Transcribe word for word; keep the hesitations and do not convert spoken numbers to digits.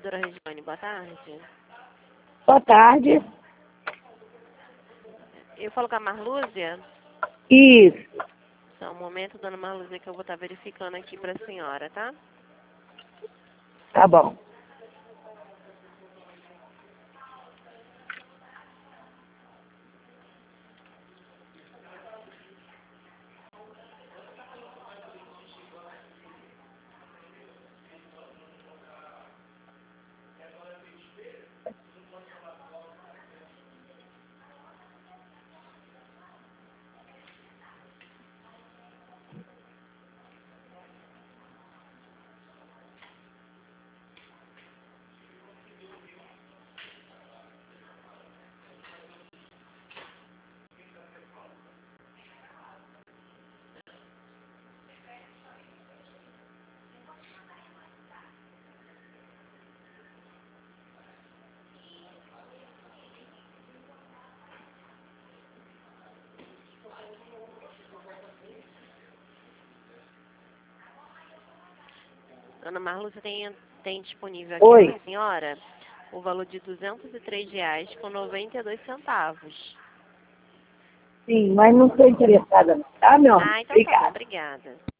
operadora Regiane, boa tarde. Boa tarde. Eu falo com a Marlúzia? Isso. Só um momento, dona Marlúzia, que eu vou estar verificando aqui para a senhora, tá? Tá bom. Dona Marlúzia, tem, tem disponível aqui Oi. para a senhora o valor de duzentos e três reais com noventa e dois centavos. Sim, mas não estou interessada, não, tá, meu amor? Ah, então tá bom, Obrigada. obrigada.